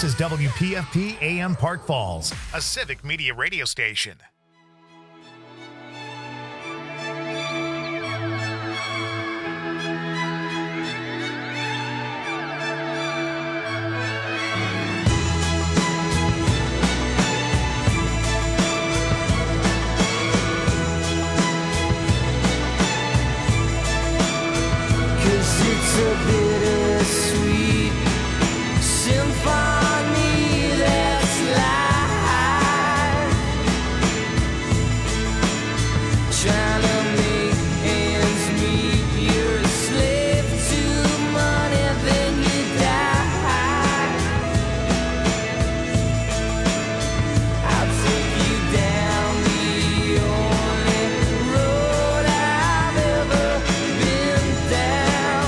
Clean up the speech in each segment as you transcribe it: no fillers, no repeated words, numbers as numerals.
This is WPFP AM Park Falls, a civic media radio station. It's a bittersweet symphony that's live, trying to make ends meet. You're a slave to money, then you die. I'll take you down the only road I've ever been down.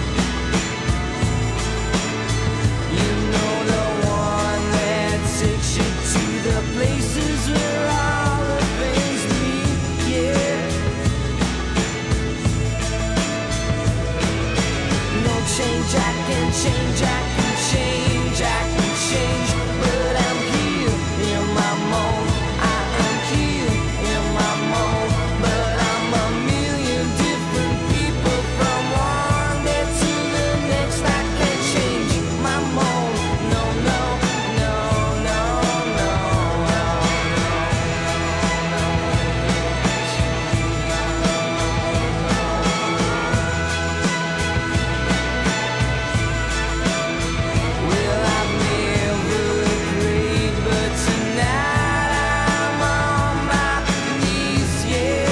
You know, the one that takes you to the places where all the things meet, yeah. No change, I can change, I can change, I can change, but I'm here in my mold. I am here in my mold, but I'm a million different people from one day to the next. I can't change my mold. No, no, no, no, no, no, Well, I've never prayed, but tonight I'm on my knees, yeah.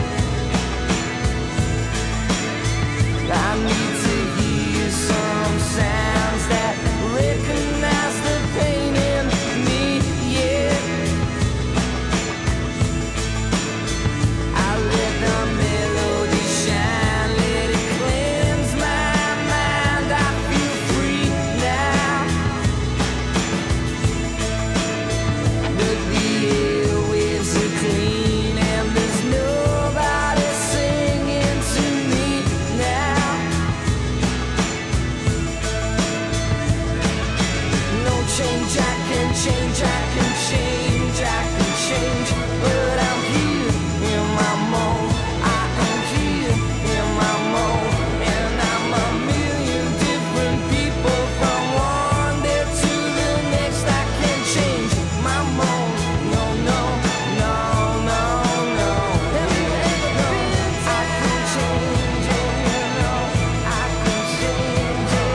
I need to hear some sounds that recognize the pain in me, yeah. I let the melody shine, let it cleanse my mind. I feel free now. But the airwaves are clean and there's nobody singing to me now. No change, I can change, I can change, I can change, but I'm here in my mold. I am here in my mold, and I'm a million different people from one day to the next. I can't change my mold. No, no, no, no, no. I can change it, you know. I can change it.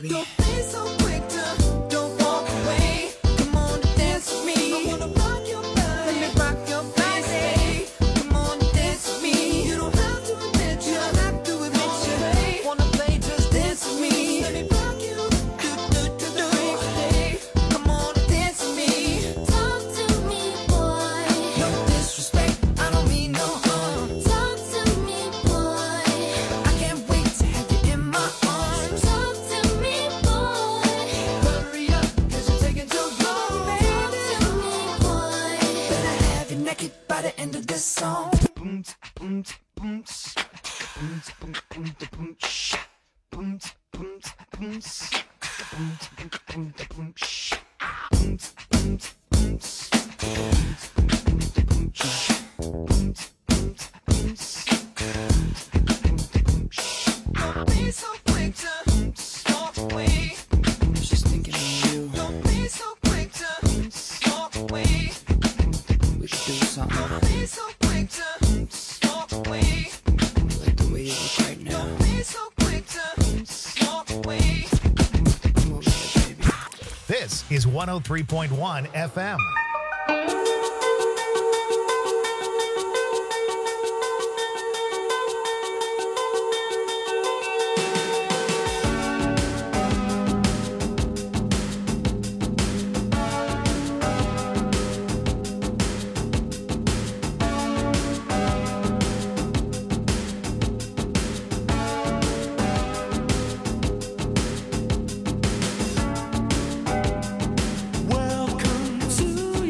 baby. Don't be so quick to don't walk away. Come on and dance with me. I wanna rock your body. Let me rock your body. Come on and dance with me. You don't have to admit you. Don't have to admit you. Wanna play, just dance with me. Let me rock you. Come on and dance with me. Talk to me, boy. No disrespect, I don't mean no harm. Talk to me, boy. I can't wait to have you in my arms. Talk to me, boy. Hurry up, cause you're taking too long, Talk baby. to me, boy. Better have you naked by the end of this song. Don't be so quick to walk away. Just thinking of you. Don't be so quick to walk away. We should do something Don't be so quick to walk away. like the way you look right now. Don't be so quick to walk away. Come over here, baby. This is 103.1 FM. Welcome to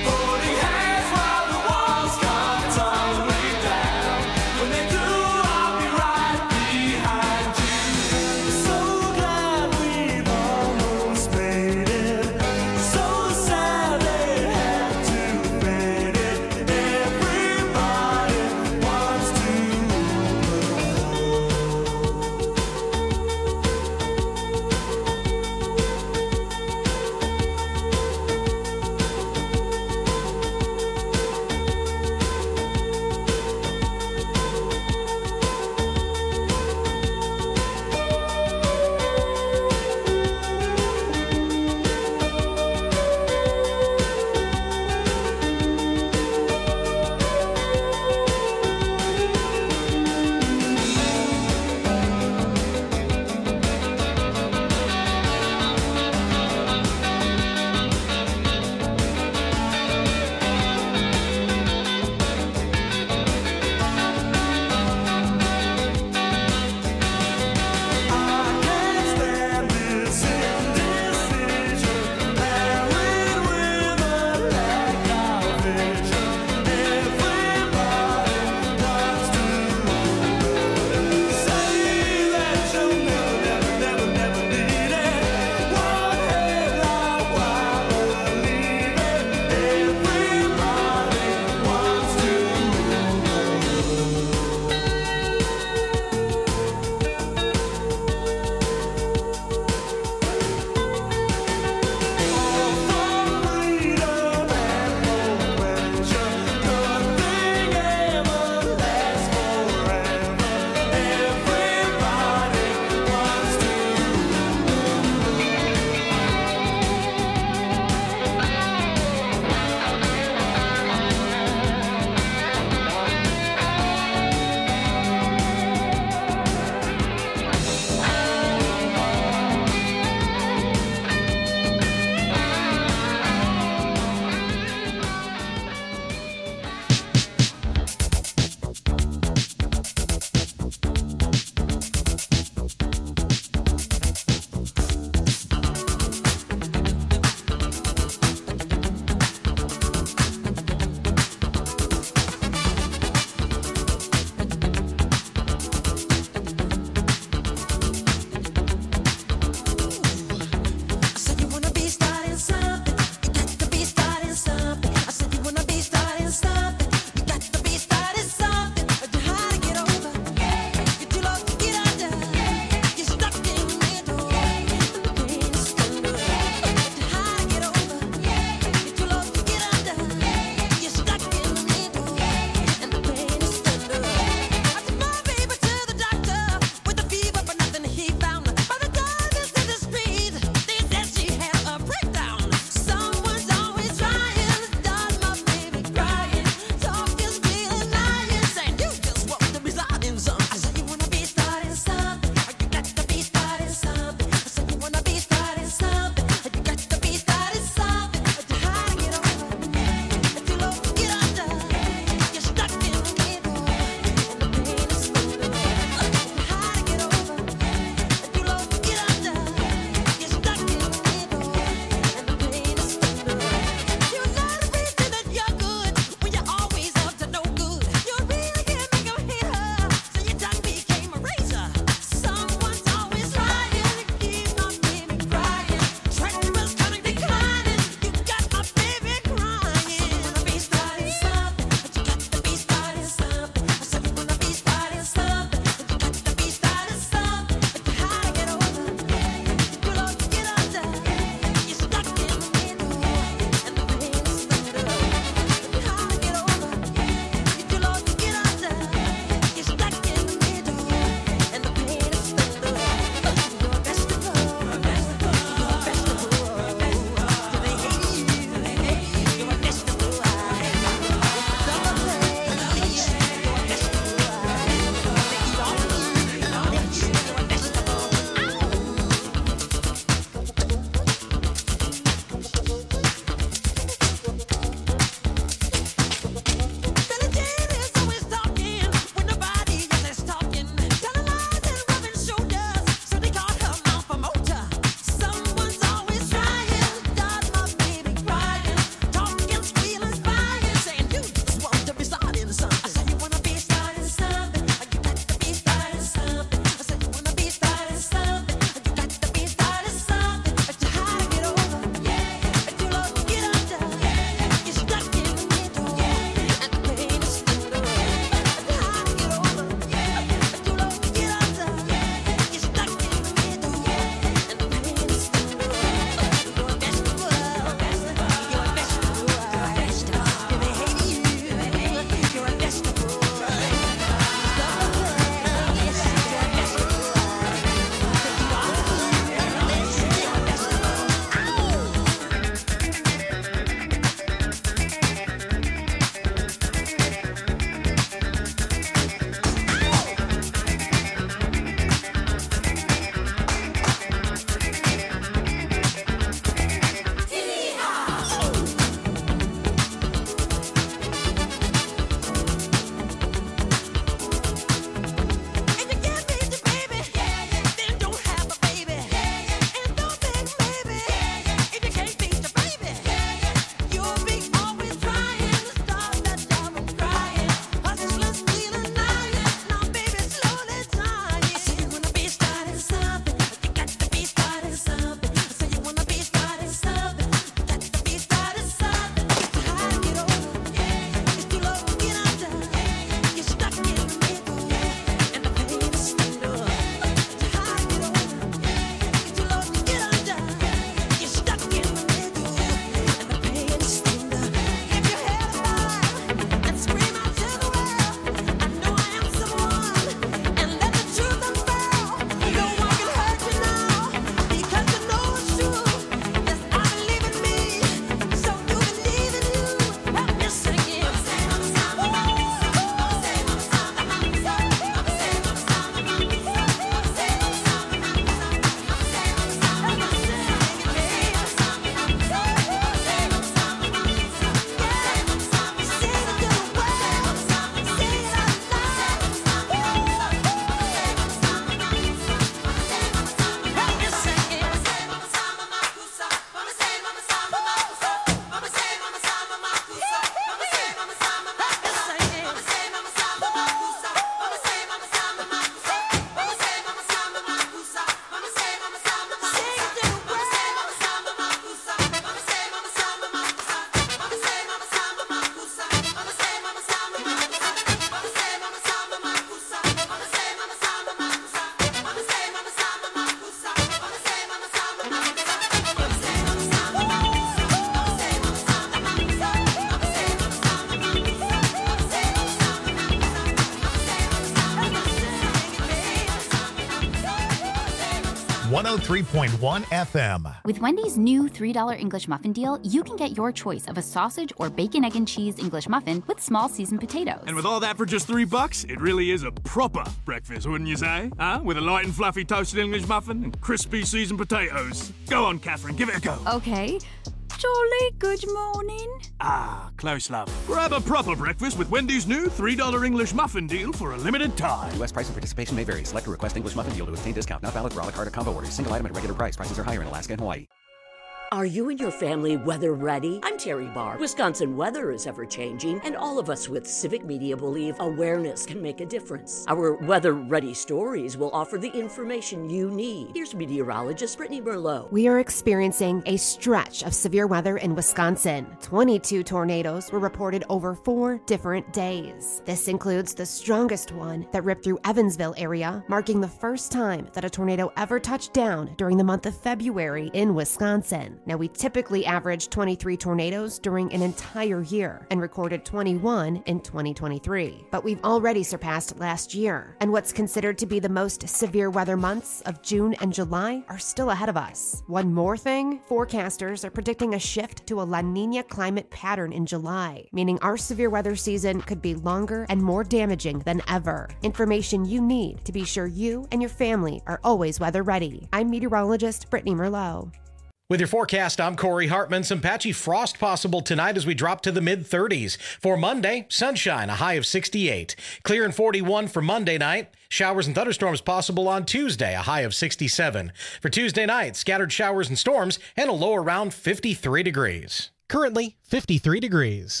103.1 FM. With Wendy's new $3 English muffin deal, you can get your choice of a sausage or bacon, egg, and cheese English muffin with small seasoned potatoes. And with all that for just $3, it really is a proper breakfast, wouldn't you say? Huh? With a light and fluffy toasted English muffin and crispy seasoned potatoes. Go on, Catherine, give it a go. Okay. Jolly good morning. Ah, close, love. Grab a proper breakfast with Wendy's new $3 English muffin deal for a limited time. U.S. price and participation may vary. Select a request English muffin deal to obtain discount. Not valid for a la carte or combo orders. Single item at regular price. Prices are higher in Alaska and Hawaii. Are you and your family weather ready? I'm Terry Barr. Wisconsin weather is ever changing, and all of us with Civic Media believe awareness can make a difference. Our weather ready stories will offer the information you need. Here's meteorologist Brittany Merlot. We are experiencing a stretch of severe weather in Wisconsin. 22 tornadoes were reported over 4 different days. This includes the strongest one that ripped through Evansville area, marking the first time that a tornado ever touched down during the month of February in Wisconsin. Now, we typically average 23 tornadoes during an entire year and recorded 21 in 2023. But we've already surpassed last year, and what's considered to be the most severe weather months of June and July are still ahead of us. One more thing, forecasters are predicting a shift to a La Nina climate pattern in July, meaning our severe weather season could be longer and more damaging than ever. Information you need to be sure you and your family are always weather ready. I'm meteorologist Brittany Merlot. With your forecast, I'm Corey Hartman. Some patchy frost possible tonight as we drop to the mid-30s. For Monday, sunshine, a high of 68. Clear and 41 for Monday night. Showers and thunderstorms possible on Tuesday, a high of 67. For Tuesday night, scattered showers and storms and a low around 53 degrees. Currently, 53 degrees.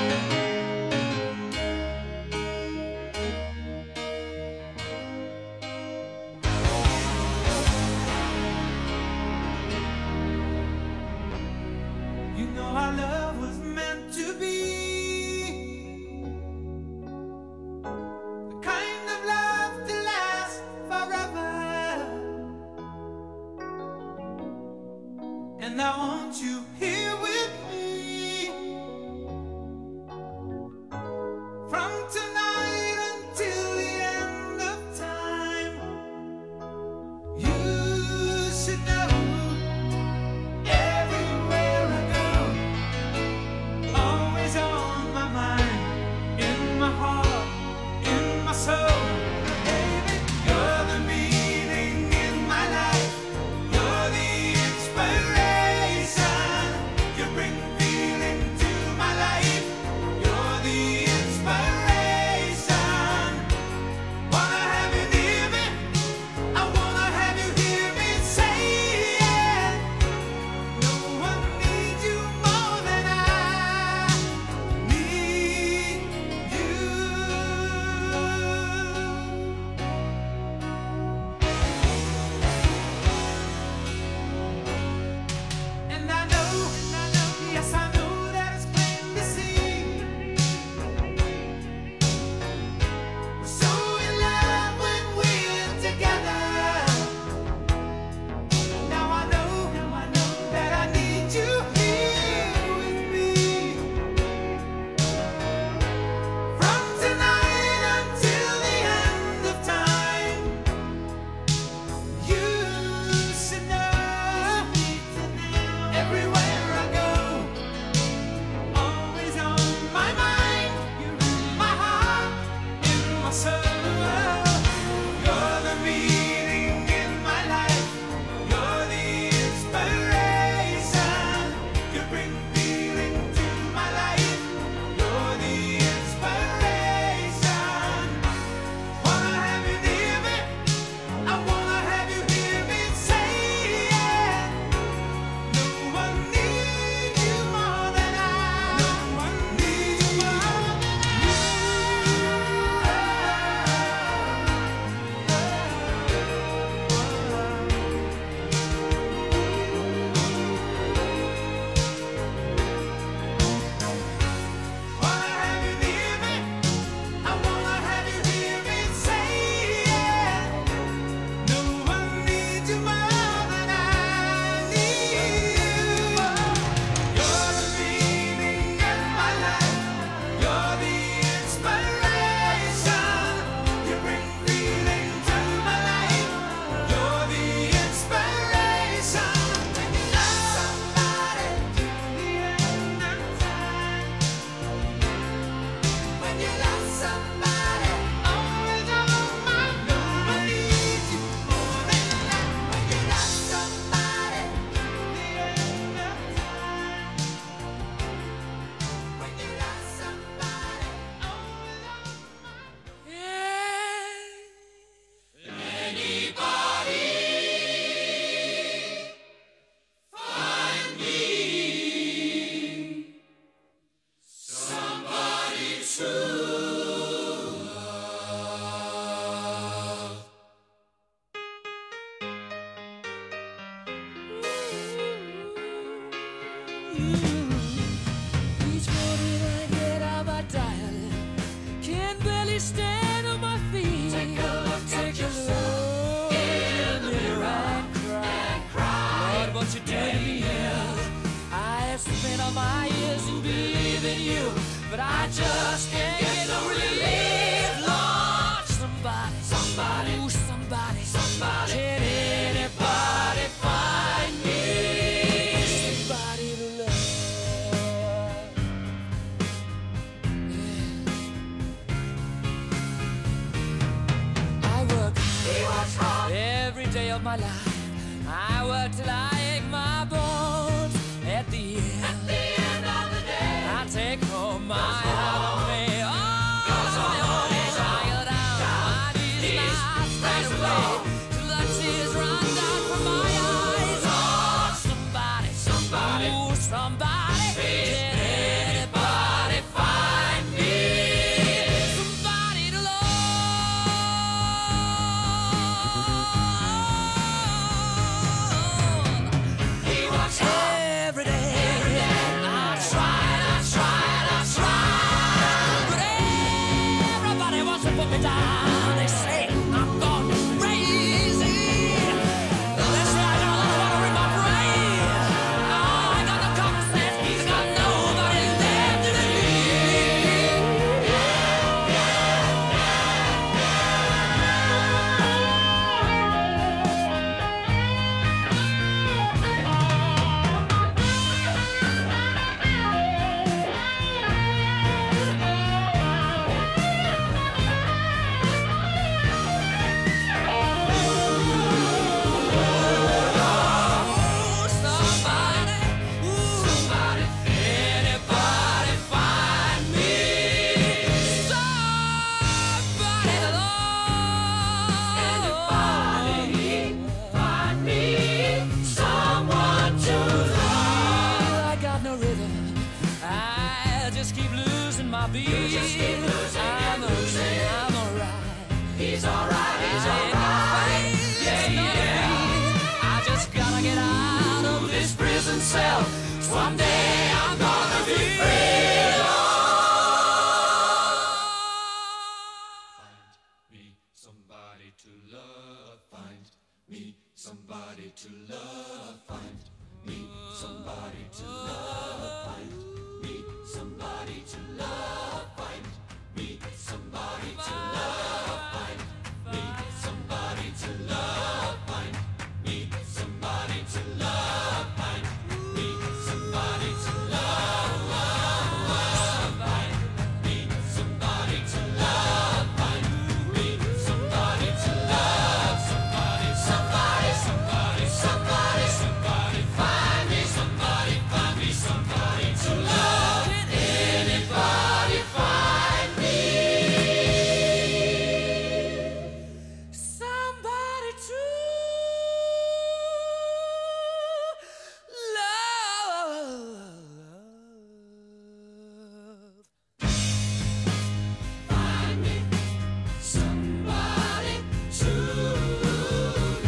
Our love was meant to be the kind of love to last forever, and I want you here with me from tonight until the end of time. You should know everywhere I go, always on my mind, in my heart, in my soul. Baby, you're the meaning in my life. You're the inspiration. You bring feeling to my life. You're the inspiration. Wanna have you near me? I wanna have you hear me say it. No one needs you more than I need you. And I know, yes I know that it's plain to see. We're so in love when we're together. Now I know that I need you here with me from tonight until the end of time. You should know everywhere I go, always on my mind, in my heart, in my soul. You're the meaning in my life. You're the inspiration. You bring feeling to of my ears and believe in you, but I just can't get no relief. Lord, somebody, somebody, ooh, somebody, somebody, can anybody find me somebody to love? I work every day of my life. I work till I ache my bones. At the end of the day, I take home my heart of me. Oh, tired out, my knees not straight away till the tears run down from my eyes. Oh, somebody, somebody, ooh, somebody, can anybody find me somebody to love? He works every day. I tried, but everybody wants to put me down. They say I'm gone crazy. They say I got a lot of water in my brain. Oh, I got no common sense. He's got nobody left to I'm alright. He's alright. Yeah, yeah. I just gotta get out of this prison cell. Someday I'm gonna be free. Find me somebody to love. Find me somebody to love. Find me somebody to love. Find me somebody to love. Find me somebody to love. Find me somebody to love. Find me somebody to love. Find me somebody to love. Find me somebody to love. Find me somebody to love. Somebody, somebody, somebody, somebody, somebody. Find me somebody. Find me somebody to love. Can anybody find me somebody to love? Find me somebody to love.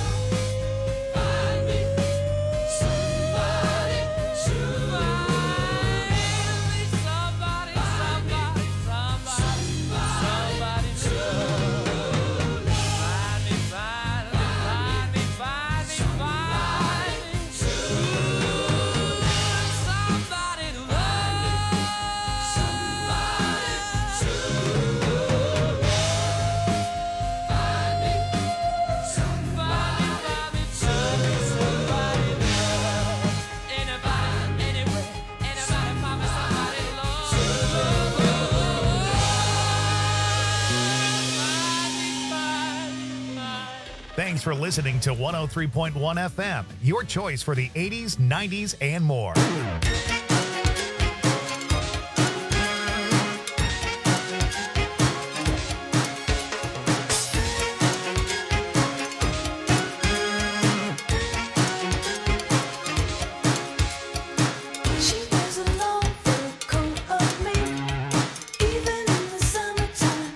Find me somebody to love. Somebody, somebody, somebody to love. Find me, find me, find me, find me, find me to love. Somebody to love. Somebody to love. Find me somebody, find me to somebody to love. Anybody, anywhere, anybody, find me somebody to love. Thanks for listening to 103.1 FM, your choice for the 80s, 90s, and more. She wears a long fur coat of me, even in the summertime.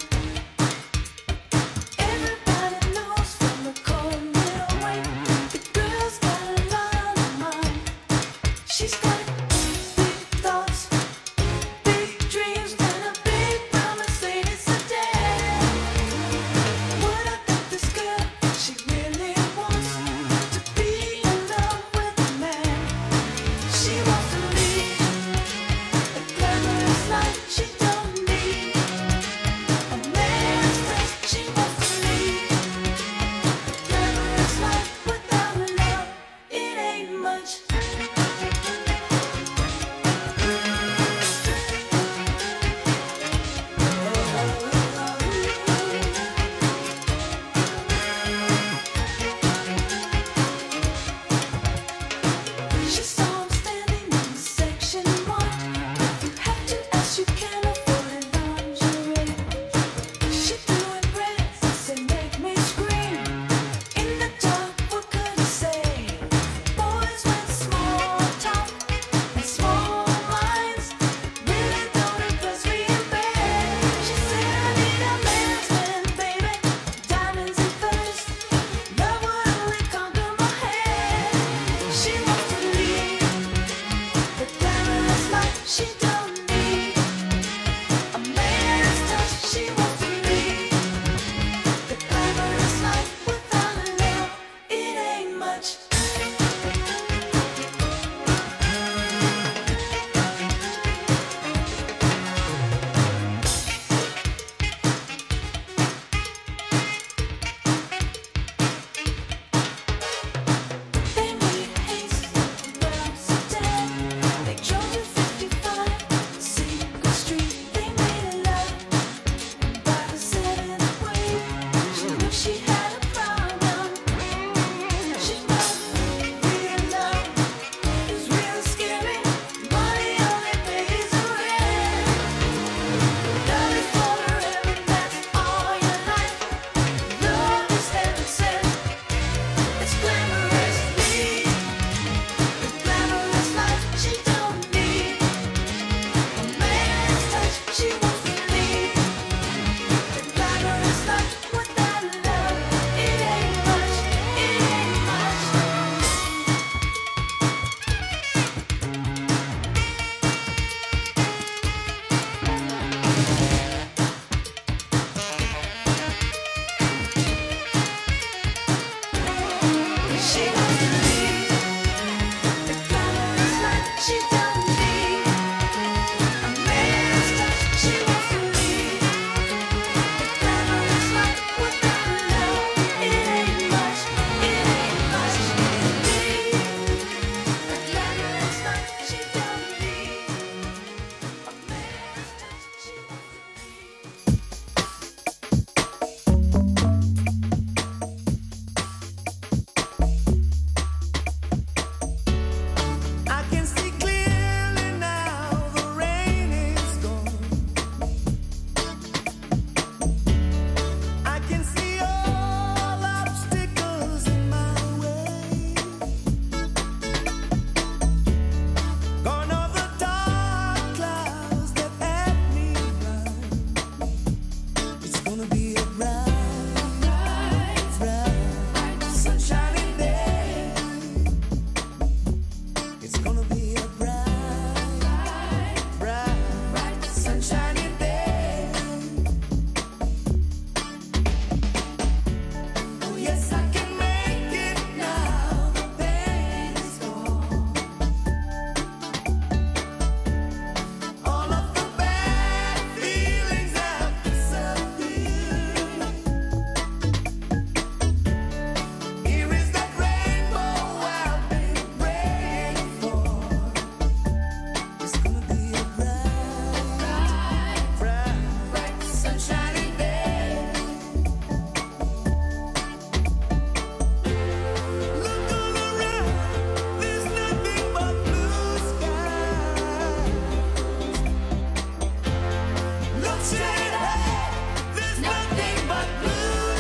Everybody knows from the cold little way, the girl's got a lot of mind. She's got she don't need a man's touch. She wants to lead the glamorous life without a love. It ain't much. They made haste around Sudan. They drove to 55 Secret Street. They made love by the 7th wave. She knew she had a problem. She knew real love is real scary. Money only pays the rent. Love is for forever, that's all your life. Love is heaven sent. It's glamorous, lead the glamorous life. She don't need a man's touch. She wants to lead the glamorous life without love. It ain't much. It ain't much. She wants to lead the glamorous life. She don't need a man's touch. She wants to lead the glamorous life without love. It ain't much. It ain't much. Lead the glamorous life. She don't need a man's touch. She wants to lead. I can see clearly now, the rain is gone. I can see all obstacles in my way. Gone are the dark clouds that had me blind. It's gonna be a bright, sunshiny day. It's gonna be a bright, sunshiny day. Oh yes, I can make it now. The pain is gone. All of the bad feelings have disappeared. Here is that rainbow I've been praying for. It's gonna be a bright, sunshiny day. Look all around, there's nothing but blue skies. Look straight ahead, there's nothing but blue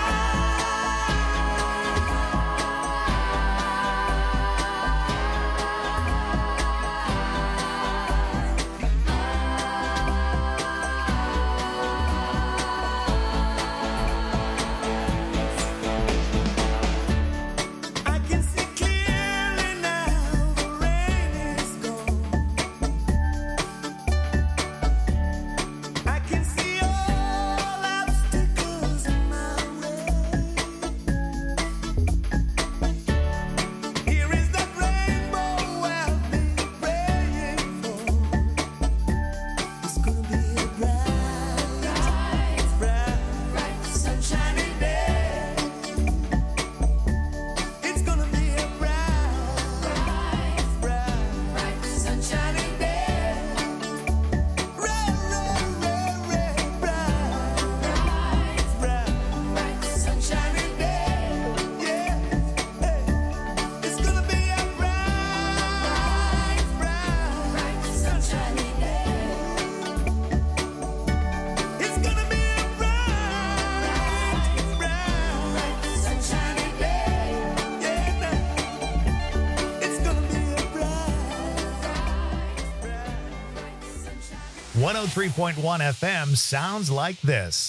I can see clearly now, the rain is gone. I can see all obstacles in my way. Here is that rainbow I've been praying for. It's gonna be a bright, sunshiny day. It's gonna be a bright, sunshiny day. Bright, sunshiny day. Yeah, hey. It's gonna be a bright, sunshiny day. It's gonna be a bright, sunshiny day. Yeah, it's gonna be a bright, sunshiny. 103.1 FM sounds like this.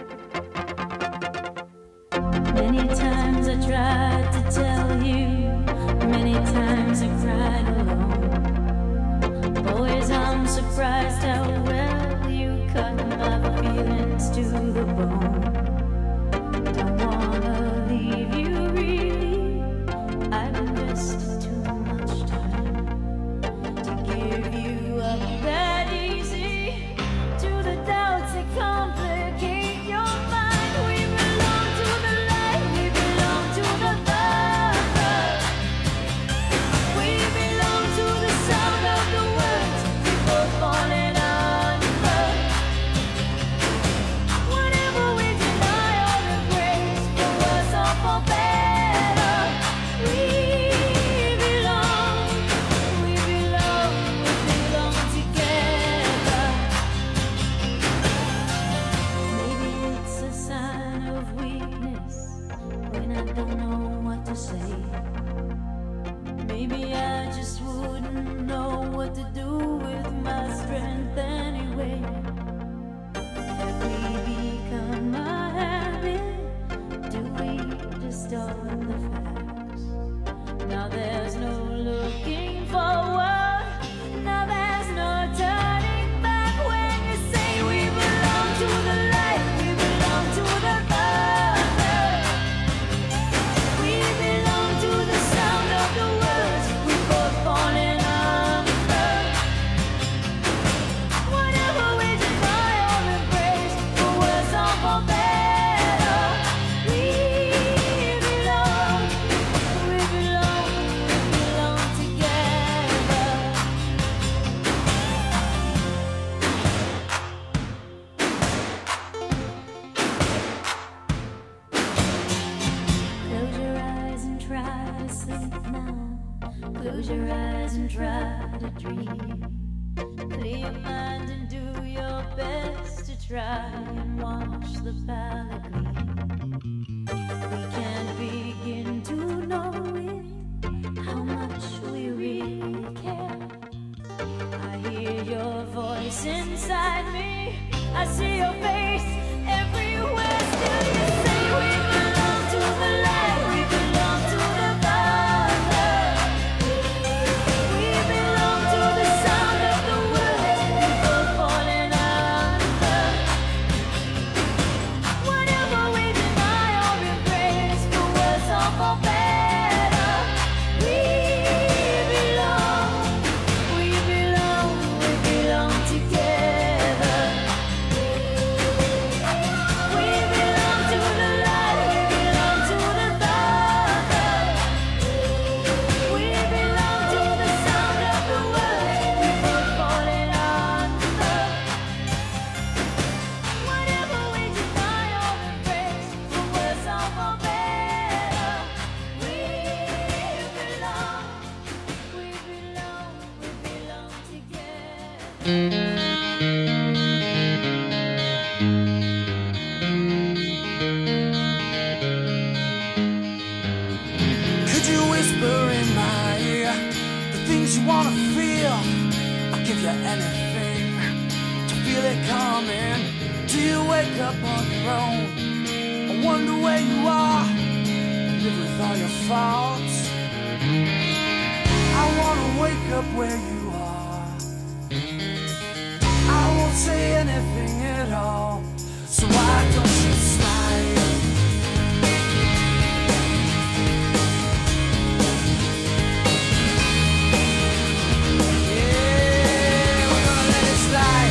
Many times I tried to tell you Maybe I just wouldn't know what to do with my strength anyway. Have we become a habit? Do we distort the facts? Now there's no looking forward. Now there's no turning back when you say we belong to the light, we belong to the Father. We belong to the sound of the words we both falling under. Whatever we deny or embrace, for worse or for better, we belong together. Close your eyes and try to sleep now. Close your eyes and try to dream. Clear your mind and do your best to try and watch the palette gleam. We can't begin to know it, how much we really care. I hear your voice inside me. I see your face everywhere. Still you say we belong to the light, we belong to the Father. We belong to the sound of the words we both falling under. Whatever we deny or embrace, for worse or for better, we belong together. We belong to the light, we belong to the Father. We belong to the sound of the words we both falling under. Whatever we deny or embrace, for worse or for better, we belong together. Could you whisper in my ear the things you wanna feel? I'll give you anything to feel it coming. Do you wake up on your own? I wonder where you are, live with all your faults. I wanna wake up where you are. I won't say anything at all, so why don't you slide? Yeah, we're gonna let it slide.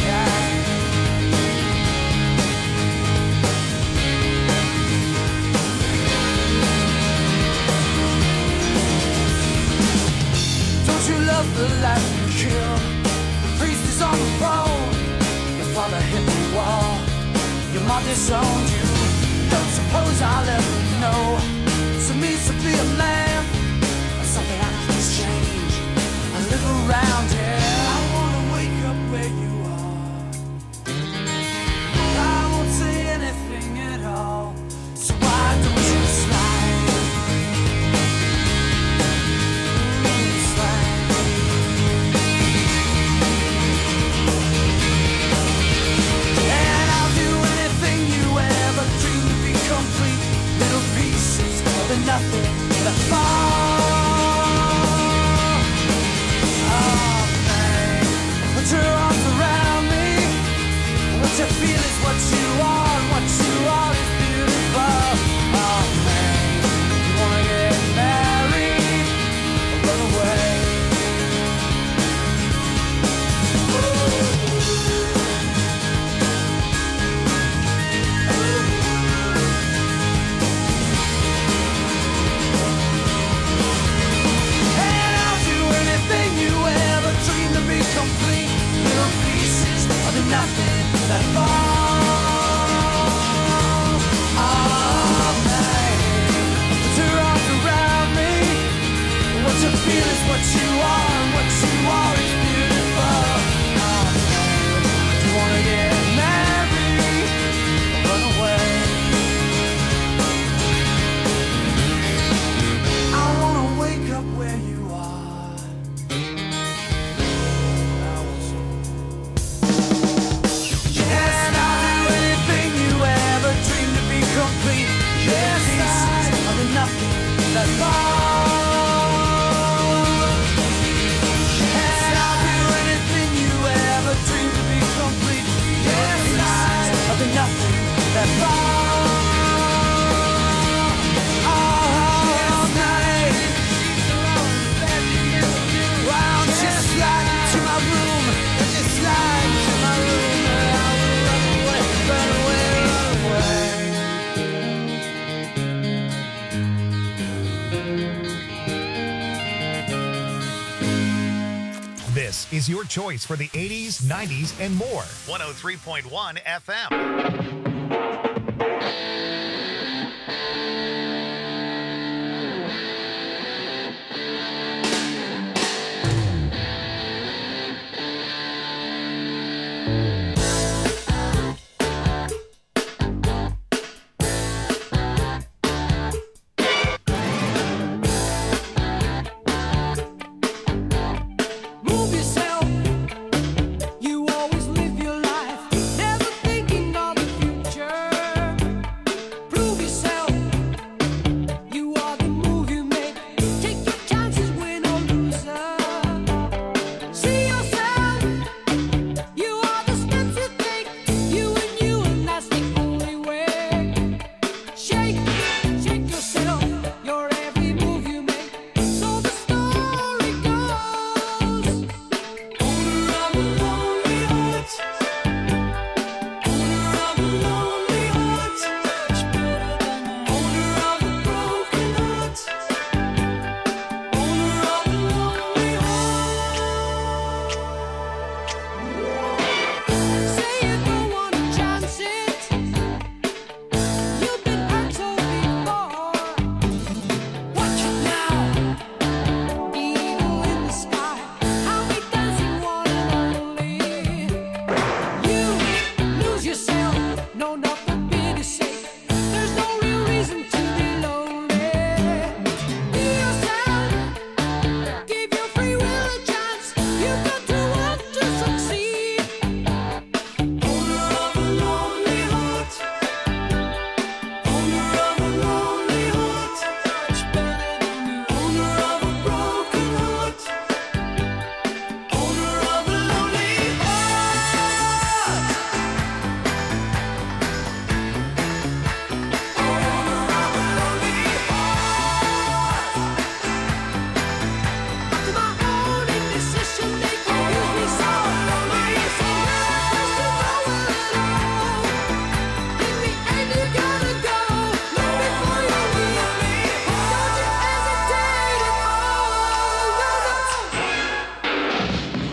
Don't you love the life you kill? The priest is on the throne. Your father hit the wall. Your mom disowned you. Don't suppose I'll ever know. So means to be a man, or something I can change. I live around here. I wanna wake up where you are. I won't say anything at all. So why don't you slide? Slide. And I'll do anything you ever dreamed to be complete. Little pieces This is your choice for the 80s, 90s, and more. 103.1 FM. Move yourself. You always live your life, never thinking of the future. Prove yourself. You are the move you make. Take your chances, win or loser. See yourself. You are the steps you take. You, and that's the only way. Shake yourself. Your every move you make. So the story goes. Owner of a lonely heart. Owner of a lonely heart. Owner of a broken heart. Owner of a lonely heart. Say you don't wanna chance it. You've been hurt so before. Watch it now. Eagle in the sky, how we dancing one and only. You lose yourself, no nothing big to say. There's no real reason to be lonely. Be yourself, give your free will a chance. You've got to want to succeed. Owner of a lonely heart. Owner of a lonely heart. Owner of a broken heart. Owner of a lonely heart. Owner of a lonely heart. To my own indecision, they confuse me so. I say yes to go alone. In the end, you gotta go. Look before you leave me. Don't you hesitate at all. No, no.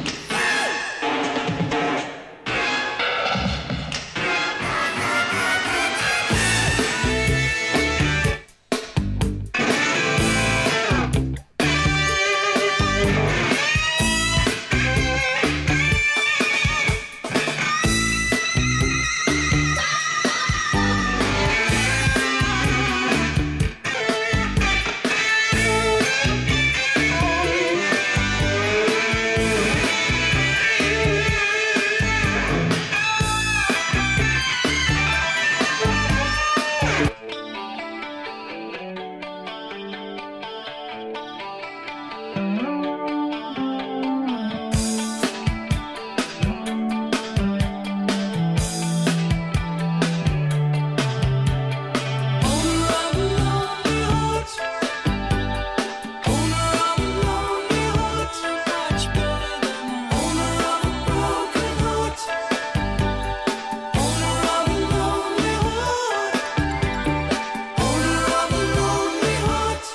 Owner of a lonely heart. Owner of a lonely heart. Owner of a broken heart. Owner of a lonely heart. Owner of a lonely heart.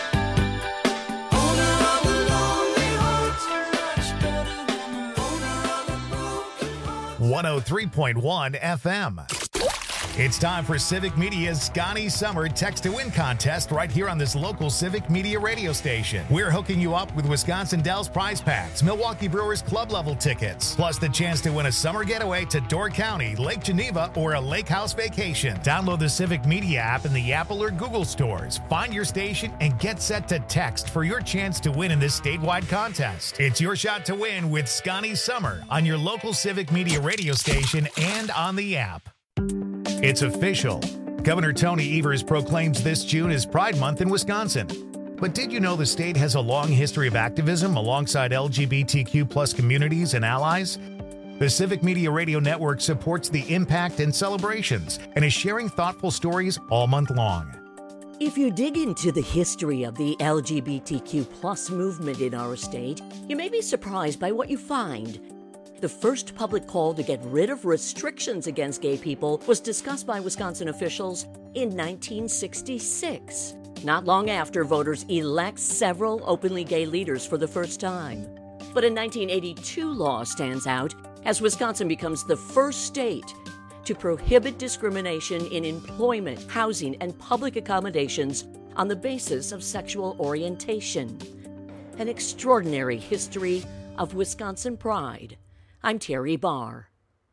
Owner of a lonely heart. Owner of a broken heart. 103.1 FM. It's time for Civic Media's Scotty Summer Text to Win contest right here on this local Civic Media radio station. We're hooking you up with Wisconsin Dells prize packs, Milwaukee Brewers club level tickets, plus the chance to win a summer getaway to Door County, Lake Geneva, or a lake house vacation. Download the Civic Media app in the Apple or Google stores. Find your station and get set to text for your chance to win in this statewide contest. It's your shot to win with Scotty Summer on your local Civic Media radio station and on the app. It's official. Governor Tony Evers proclaims this June as Pride Month in Wisconsin. But did you know the state has a long history of activism alongside LGBTQ+ communities and allies? The Civic Media Radio Network supports the impact and celebrations and is sharing thoughtful stories all month long. If you dig into the history of the LGBTQ+ movement in our state, you may be surprised by what you find. The first public call to get rid of restrictions against gay people was discussed by Wisconsin officials in 1966, not long after voters elect several openly gay leaders for the first time. But a 1982 law stands out as Wisconsin becomes the first state to prohibit discrimination in employment, housing, and public accommodations on the basis of sexual orientation. An extraordinary history of Wisconsin pride. I'm Terry Barr.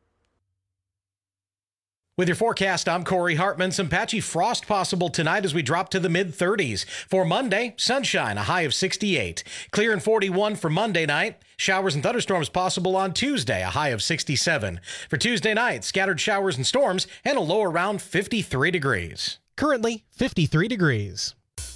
With your forecast, I'm Corey Hartman. Some patchy frost possible tonight as we drop to the mid-30s. For Monday, sunshine, a high of 68. Clear and 41 for Monday night. Showers and thunderstorms possible on Tuesday, a high of 67. For Tuesday night, scattered showers and storms and a low around 53 degrees. Currently, 53 degrees.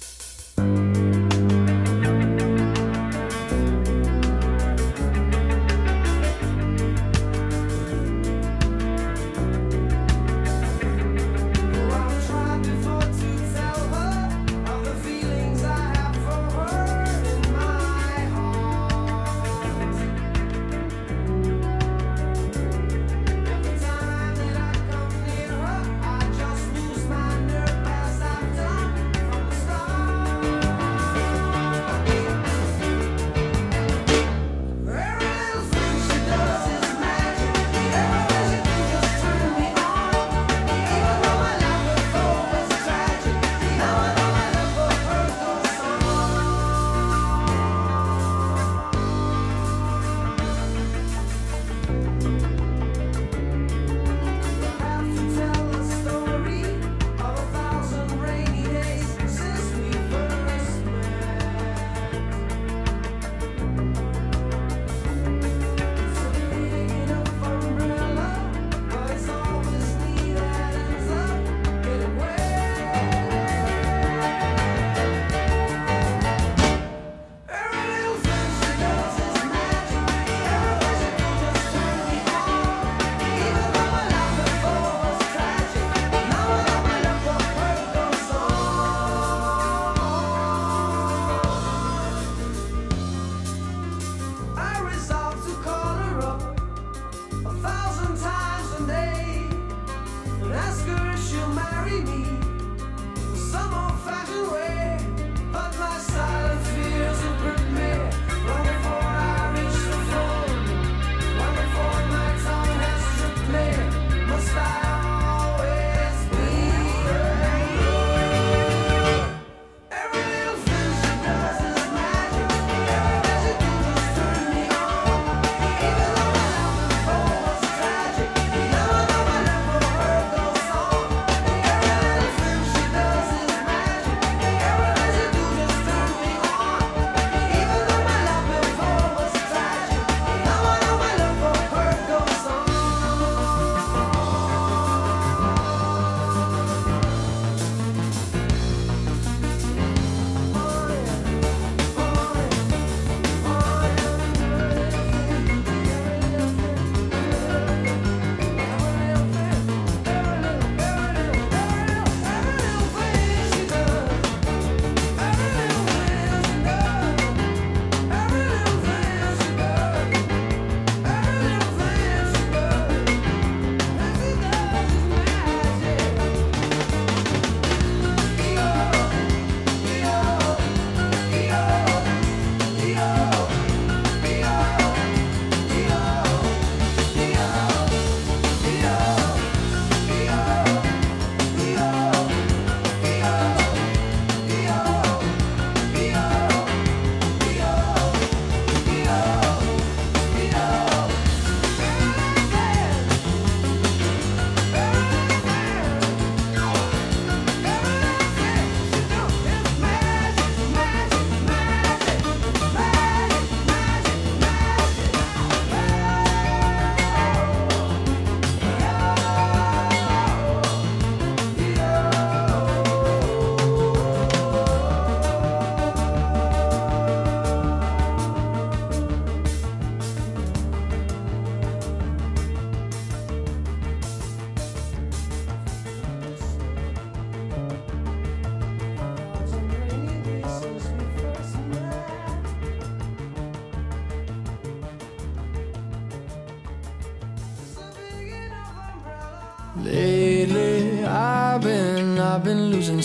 Lately I've been losing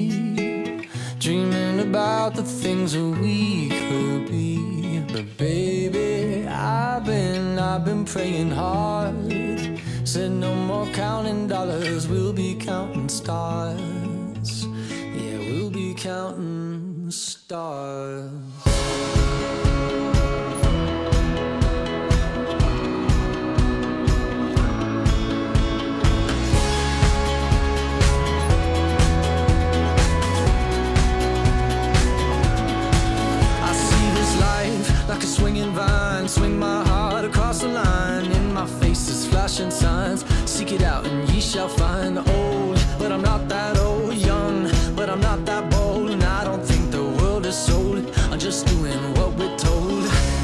sleep, dreaming about the things that we could be. But baby, praying hard. Said no more counting dollars, we'll be counting stars. Yeah, we'll be counting stars. Like a swinging vine, swing my heart across the line. In my face is flashing signs. Seek it out and ye shall find. Old, but I'm not that old. Young, but I'm not that bold. And I don't think the world is sold. I'm just doing what we're told.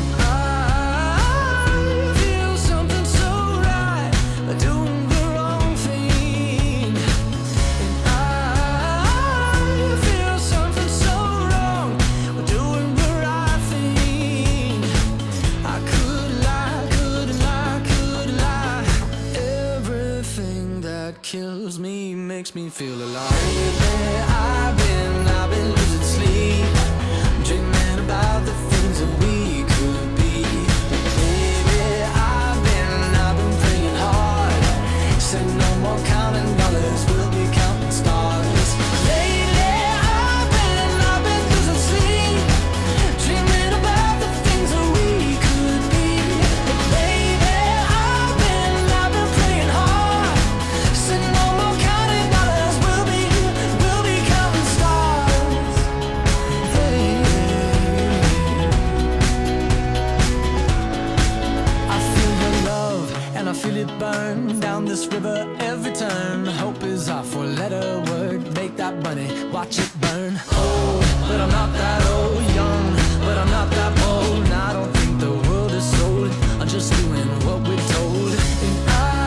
I feel something so right, doing the wrong thing. And I feel something so wrong, doing the right thing. I could lie, couldn't lie, couldn't lie. Everything that kills me makes me feel alive. I've been losing sleep, dreaming about the things that we could be. Baby, I've been praying hard. Said no more counting dollars, we'll be counting stars. Lately, I've been losing sleep, dreaming about the things that we could be. Baby, I've been praying hard. Said no more counting dollars, we'll be counting stars. Hey. I feel your love and I feel it burn down this river every turn. Hope is our four-letter word. Make that money, watch it burn. Old, but I'm not that old. Young, but I'm not that bold. And I don't think the world is sold. I'm just doing what we're told. And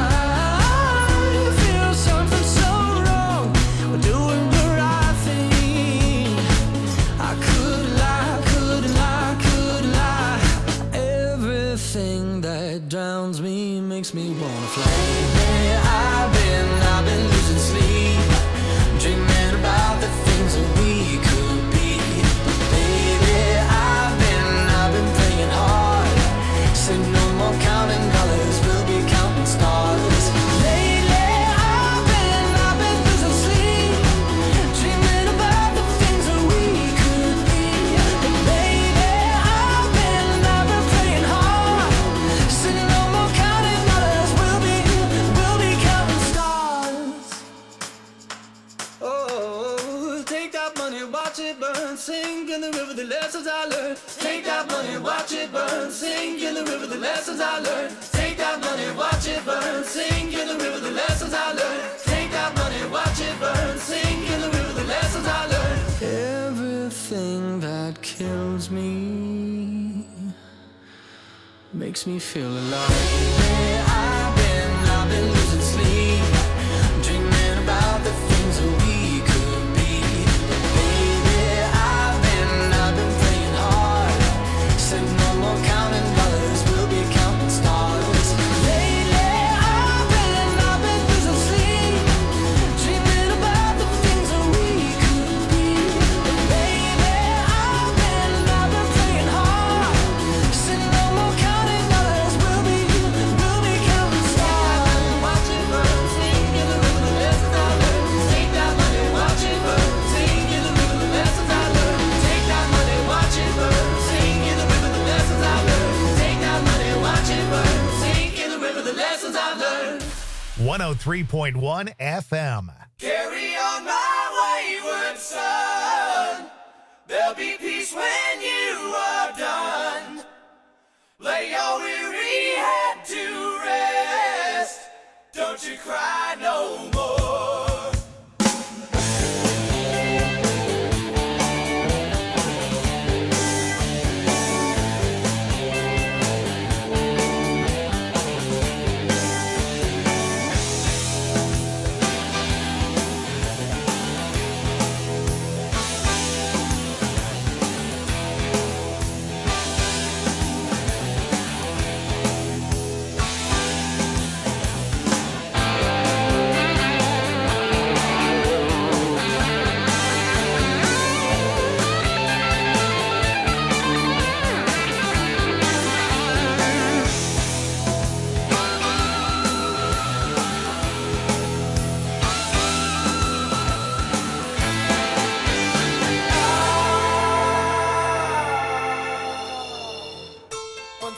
I feel something so wrong. We're doing the right thing. I could lie, couldn't lie, couldn't lie. Everything that drowns me makes me wanna fly. I've been losing sleep, dreaming about the things that we could be. Baby, I've been praying hard. Said no more counting dollars, we'll be counting stars. Lately, I've been losing sleep, dreaming about the things that we could be. Baby, I've been praying hard. Said no more counting dollars, we'll be counting stars. Oh, take that money, watch it burn, sink in the river, the lessons I learned. Take that money, watch it burn, sink in the river, the lessons I learned. Take that money, watch it burn, sink in the river, the lessons I learned. Take that money, watch it burn, sink in the river, the lessons I learned. Everything that kills me makes me feel alive. I've been losing sleep, dreaming about the things that we could be. Baby, I've been praying hard. Said no more counting dollars, we'll be counting stars. Lately, I've been losing sleep, dreaming about the things that we could be. Baby, I've been praying hard. Said no more counting dollars, we'll be counting stars. Watch it burn, sing in the river, the lessons I learned. Take that money, watch it burn, sing in the river, the lessons I learned. Take that money, watch it burn, sing in the river, the lessons I learned. Take that money, watch it burn, sing in the river, the lessons I learned. 103.1 FM. Carry on my wayward son. There'll be peace when you are done. Lay your weary head to rest. Don't you cry no more.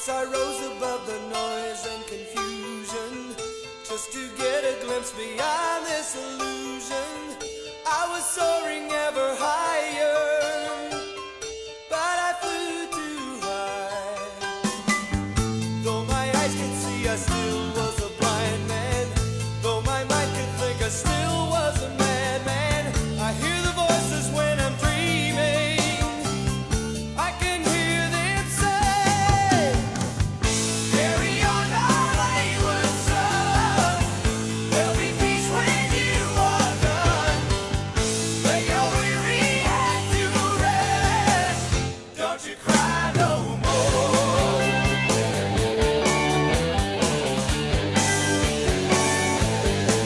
Once I rose above the noise and confusion, just to get a glimpse beyond this illusion. I was soaring ever higher, but I flew too high. Though my eyes could see, I still was a blind man. Though my mind could think, I still was a madman. I hear the voices when I'm dreaming. I can hear them say, carry on our wayward son. There'll be peace when you are done. Lay your weary head to rest. Don't you cry no